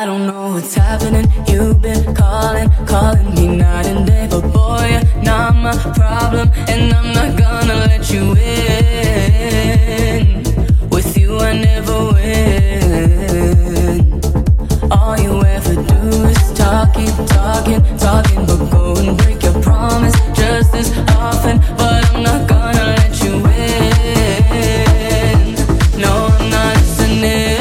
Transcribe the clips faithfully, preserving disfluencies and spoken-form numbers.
I don't know what's happening. You've been calling, calling me night and day, but boy, you're not my problem, and I'm not gonna let you in. With you I never win. All you ever do is talk, keep talking, talking, but go and break your promise just as often. But I'm not gonna let you in. No, I'm not listening.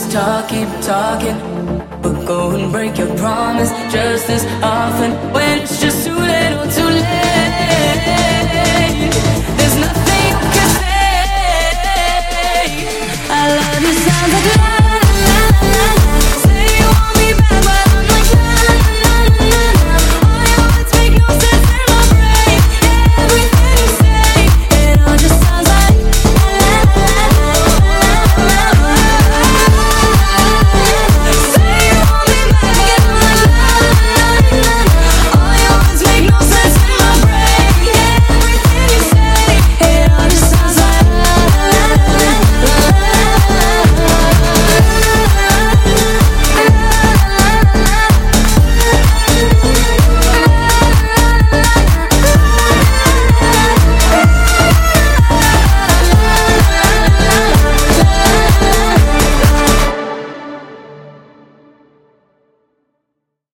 Keep talking, but go and break your promise just as often. When